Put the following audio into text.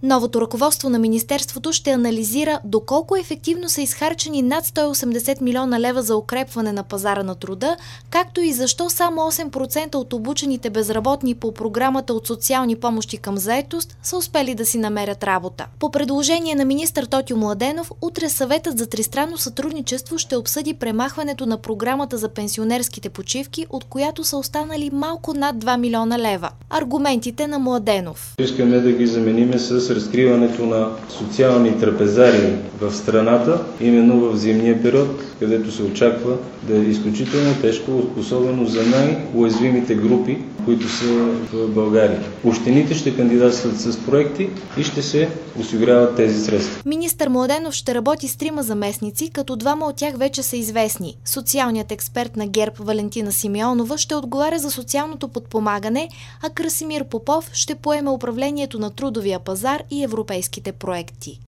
Новото ръководство на Министерството ще анализира доколко ефективно са изхарчени над 180 милиона лева за укрепване на пазара на труда, както и защо само 8% от обучените безработни по програмата от социални помощи към заетост са успели да си намерят работа. По предложение на министър Тотю Младенов, утре Съветът за тристранно сътрудничество ще обсъди премахването на програмата за пенсионерските почивки, от която са останали малко над 2 милиона лева. Аргументите на Младенов. Искаме да ги заменим с разкриването на социални трапезарии в страната, именно в зимния период, където се очаква да е изключително тежко, особено за най-уязвимите групи, които са в България. Общините ще кандидатстват с проекти и ще се осигуряват тези средства. Министър Младенов ще работи с 3 заместници, като 2 от тях вече са известни. Социалният експерт на ГЕРБ Валентина Симеонова ще отговаря за социалното подпомагане, а Красимир Попов ще поеме управлението на трудовия пазар и европейските проекти.